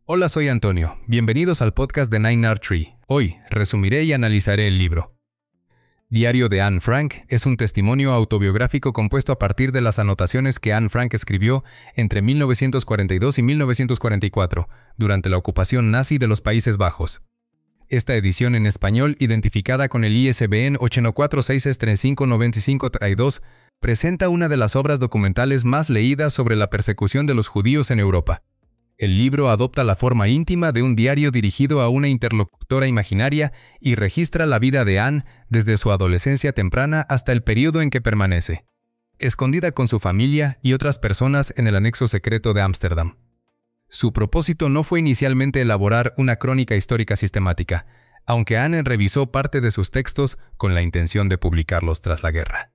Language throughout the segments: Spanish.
Hola, soy Antonio. Bienvenidos al podcast de 9R Tree. Hoy resumiré y analizaré el libro. Diario de Anne Frank es un testimonio autobiográfico compuesto a partir de las anotaciones que Anne Frank escribió entre 1942 y 1944, durante la ocupación nazi de los Países Bajos. Esta edición en español, identificada con el ISBN 81463595532, presenta una de las obras documentales más leídas sobre la persecución de los judíos en Europa. El libro adopta la forma íntima de un diario dirigido a una interlocutora imaginaria y registra la vida de Anne desde su adolescencia temprana hasta el periodo en que permanece, escondida con su familia y otras personas en el anexo secreto de Ámsterdam. Su propósito no fue inicialmente elaborar una crónica histórica sistemática, aunque Anne revisó parte de sus textos con la intención de publicarlos tras la guerra.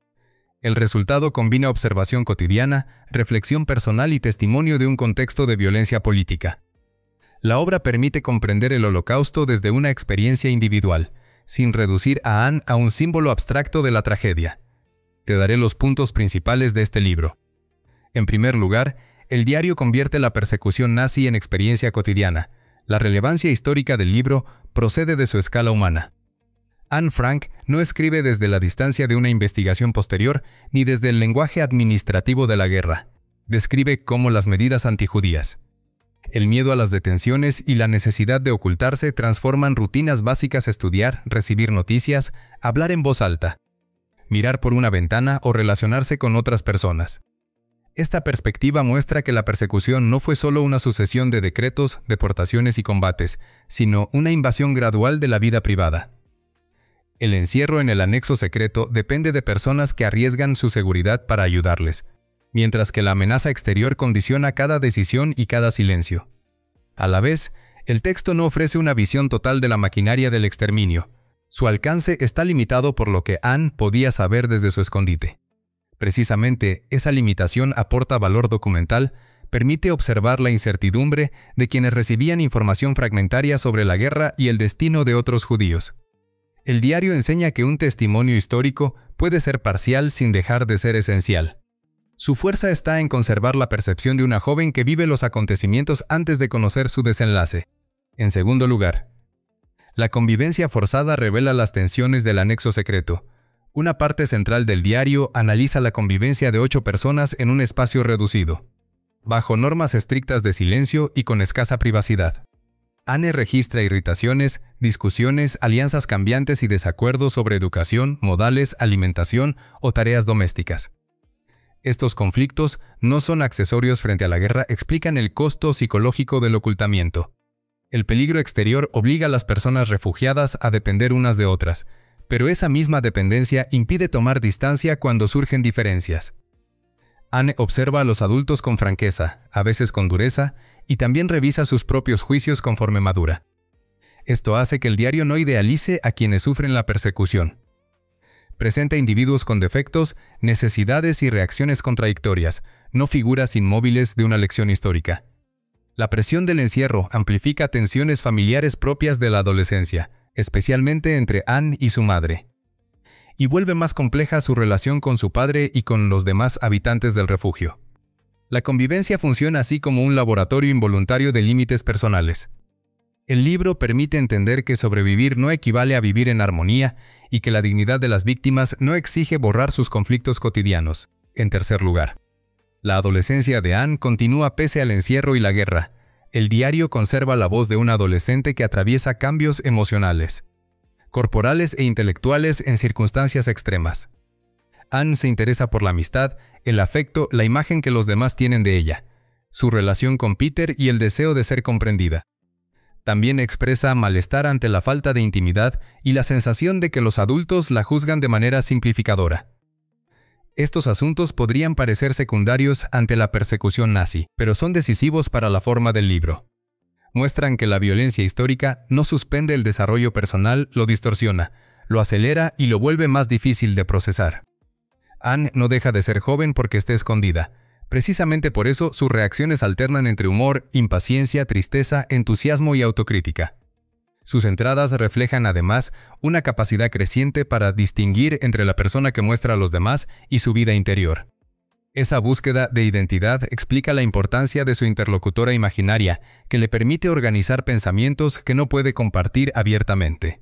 El resultado combina observación cotidiana, reflexión personal y testimonio de un contexto de violencia política. La obra permite comprender el Holocausto desde una experiencia individual, sin reducir a Anne a un símbolo abstracto de la tragedia. Te daré los puntos principales de este libro. En primer lugar, el diario convierte la persecución nazi en experiencia cotidiana. La relevancia histórica del libro procede de su escala humana. Anne Frank no escribe desde la distancia de una investigación posterior ni desde el lenguaje administrativo de la guerra. Describe cómo las medidas antijudías, el miedo a las detenciones y la necesidad de ocultarse transforman rutinas básicas: estudiar, recibir noticias, hablar en voz alta, mirar por una ventana o relacionarse con otras personas. Esta perspectiva muestra que la persecución no fue solo una sucesión de decretos, deportaciones y combates, sino una invasión gradual de la vida privada. El encierro en el anexo secreto depende de personas que arriesgan su seguridad para ayudarles, mientras que la amenaza exterior condiciona cada decisión y cada silencio. A la vez, el texto no ofrece una visión total de la maquinaria del exterminio. Su alcance está limitado por lo que Anne podía saber desde su escondite. Precisamente, esa limitación aporta valor documental, permite observar la incertidumbre de quienes recibían información fragmentaria sobre la guerra y el destino de otros judíos. El diario enseña que un testimonio histórico puede ser parcial sin dejar de ser esencial. Su fuerza está en conservar la percepción de una joven que vive los acontecimientos antes de conocer su desenlace. En segundo lugar, la convivencia forzada revela las tensiones del anexo secreto. Una parte central del diario analiza la convivencia de 8 personas en un espacio reducido, bajo normas estrictas de silencio y con escasa privacidad. Anne registra irritaciones, discusiones, alianzas cambiantes y desacuerdos sobre educación, modales, alimentación o tareas domésticas. Estos conflictos no son accesorios frente a la guerra, explican el costo psicológico del ocultamiento. El peligro exterior obliga a las personas refugiadas a depender unas de otras, pero esa misma dependencia impide tomar distancia cuando surgen diferencias. Anne observa a los adultos con franqueza, a veces con dureza, y también revisa sus propios juicios conforme madura. Esto hace que el diario no idealice a quienes sufren la persecución. Presenta individuos con defectos, necesidades y reacciones contradictorias, no figuras inmóviles de una lección histórica. La presión del encierro amplifica tensiones familiares propias de la adolescencia, especialmente entre Anne y su madre, y vuelve más compleja su relación con su padre y con los demás habitantes del refugio. La convivencia funciona así como un laboratorio involuntario de límites personales. El libro permite entender que sobrevivir no equivale a vivir en armonía y que la dignidad de las víctimas no exige borrar sus conflictos cotidianos. En tercer lugar, la adolescencia de Anne continúa pese al encierro y la guerra. El diario conserva la voz de un adolescente que atraviesa cambios emocionales, corporales e intelectuales en circunstancias extremas. Anne se interesa por la amistad, el afecto, la imagen que los demás tienen de ella, su relación con Peter y el deseo de ser comprendida. También expresa malestar ante la falta de intimidad y la sensación de que los adultos la juzgan de manera simplificadora. Estos asuntos podrían parecer secundarios ante la persecución nazi, pero son decisivos para la forma del libro. Muestran que la violencia histórica no suspende el desarrollo personal, lo distorsiona, lo acelera y lo vuelve más difícil de procesar. Anne no deja de ser joven porque esté escondida. Precisamente por eso sus reacciones alternan entre humor, impaciencia, tristeza, entusiasmo y autocrítica. Sus entradas reflejan además una capacidad creciente para distinguir entre la persona que muestra a los demás y su vida interior. Esa búsqueda de identidad explica la importancia de su interlocutora imaginaria, que le permite organizar pensamientos que no puede compartir abiertamente.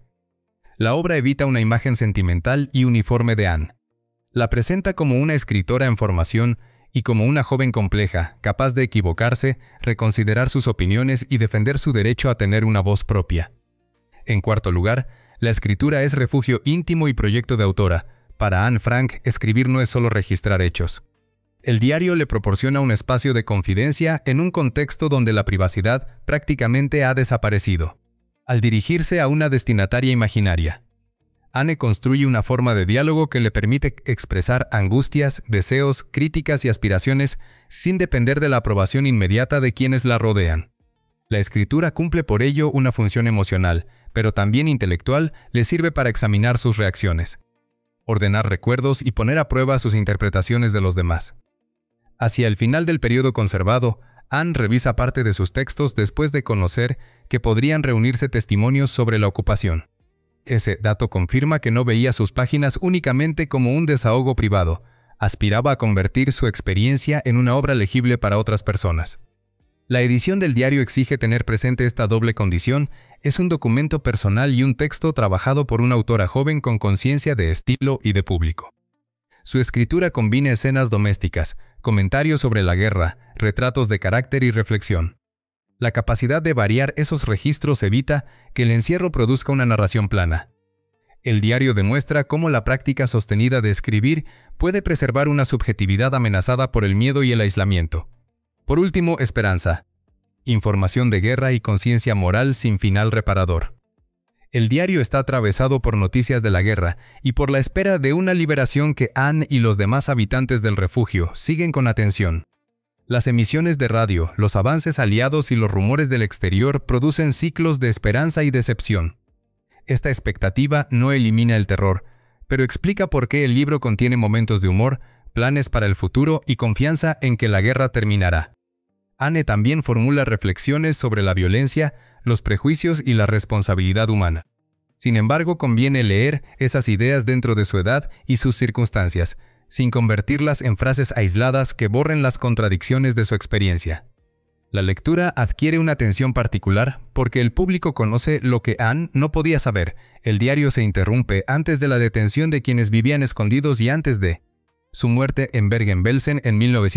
La obra evita una imagen sentimental y uniforme de Anne. La presenta como una escritora en formación y como una joven compleja, capaz de equivocarse, reconsiderar sus opiniones y defender su derecho a tener una voz propia. En cuarto lugar, la escritura es refugio íntimo y proyecto de autora. Para Anne Frank, escribir no es solo registrar hechos. El diario le proporciona un espacio de confidencia en un contexto donde la privacidad prácticamente ha desaparecido. Al dirigirse a una destinataria imaginaria, Anne construye una forma de diálogo que le permite expresar angustias, deseos, críticas y aspiraciones sin depender de la aprobación inmediata de quienes la rodean. La escritura cumple por ello una función emocional, pero también intelectual. Le sirve para examinar sus reacciones, ordenar recuerdos y poner a prueba sus interpretaciones de los demás. Hacia el final del periodo conservado, Anne revisa parte de sus textos después de conocer que podrían reunirse testimonios sobre la ocupación. Ese dato confirma que no veía sus páginas únicamente como un desahogo privado, aspiraba a convertir su experiencia en una obra legible para otras personas. La edición del diario exige tener presente esta doble condición. Es un documento personal y un texto trabajado por una autora joven con conciencia de estilo y de público. Su escritura combina escenas domésticas, comentarios sobre la guerra, retratos de carácter y reflexión. La capacidad de variar esos registros evita que el encierro produzca una narración plana. El diario demuestra cómo la práctica sostenida de escribir puede preservar una subjetividad amenazada por el miedo y el aislamiento. Por último, esperanza. Información de guerra y conciencia moral sin final reparador. El diario está atravesado por noticias de la guerra y por la espera de una liberación que Anne y los demás habitantes del refugio siguen con atención. Las emisiones de radio, los avances aliados y los rumores del exterior producen ciclos de esperanza y decepción. Esta expectativa no elimina el terror, pero explica por qué el libro contiene momentos de humor, planes para el futuro y confianza en que la guerra terminará. Anne también formula reflexiones sobre la violencia, los prejuicios y la responsabilidad humana. Sin embargo, conviene leer esas ideas dentro de su edad y sus circunstancias, sin convertirlas en frases aisladas que borren las contradicciones de su experiencia. La lectura adquiere una atención particular porque el público conoce lo que Anne no podía saber. El diario se interrumpe antes de la detención de quienes vivían escondidos y antes de su muerte en Bergen-Belsen en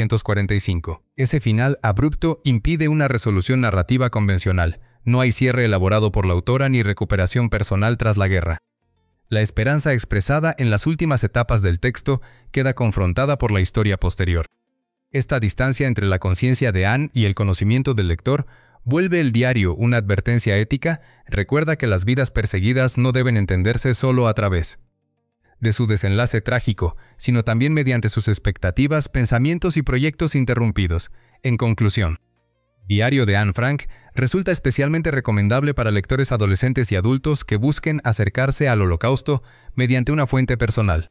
1945. Ese final abrupto impide una resolución narrativa convencional. No hay cierre elaborado por la autora ni recuperación personal tras la guerra. La esperanza expresada en las últimas etapas del texto queda confrontada por la historia posterior. Esta distancia entre la conciencia de Anne y el conocimiento del lector vuelve el diario una advertencia ética. Recuerda que las vidas perseguidas no deben entenderse solo a través de su desenlace trágico, sino también mediante sus expectativas, pensamientos y proyectos interrumpidos. En conclusión, Diario de Anne Frank resulta especialmente recomendable para lectores adolescentes y adultos que busquen acercarse al Holocausto mediante una fuente personal,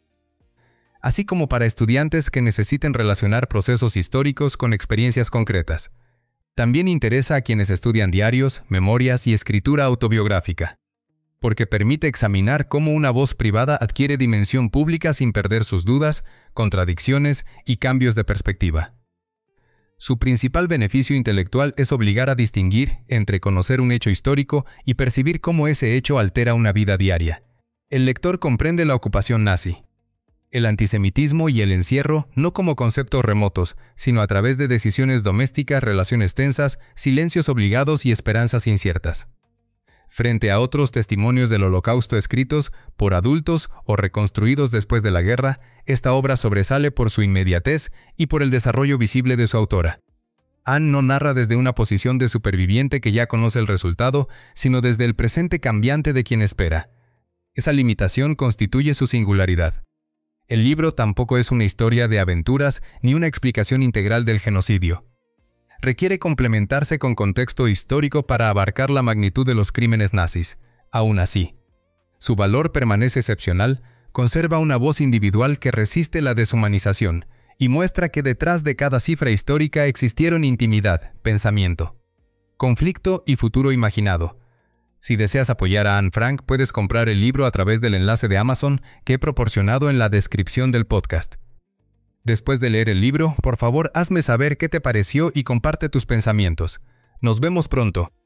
así como para estudiantes que necesiten relacionar procesos históricos con experiencias concretas. También interesa a quienes estudian diarios, memorias y escritura autobiográfica, porque permite examinar cómo una voz privada adquiere dimensión pública sin perder sus dudas, contradicciones y cambios de perspectiva. Su principal beneficio intelectual es obligar a distinguir entre conocer un hecho histórico y percibir cómo ese hecho altera una vida diaria. El lector comprende la ocupación nazi, el antisemitismo y el encierro no como conceptos remotos, sino a través de decisiones domésticas, relaciones tensas, silencios obligados y esperanzas inciertas. Frente a otros testimonios del Holocausto escritos por adultos o reconstruidos después de la guerra, esta obra sobresale por su inmediatez y por el desarrollo visible de su autora. Anne no narra desde una posición de superviviente que ya conoce el resultado, sino desde el presente cambiante de quien espera. Esa limitación constituye su singularidad. El libro tampoco es una historia de aventuras ni una explicación integral del genocidio. Requiere complementarse con contexto histórico para abarcar la magnitud de los crímenes nazis. Aún así, su valor permanece excepcional, conserva una voz individual que resiste la deshumanización y muestra que detrás de cada cifra histórica existieron intimidad, pensamiento, conflicto y futuro imaginado. Si deseas apoyar a Anne Frank, puedes comprar el libro a través del enlace de Amazon que he proporcionado en la descripción del podcast. Después de leer el libro, por favor hazme saber qué te pareció y comparte tus pensamientos. Nos vemos pronto.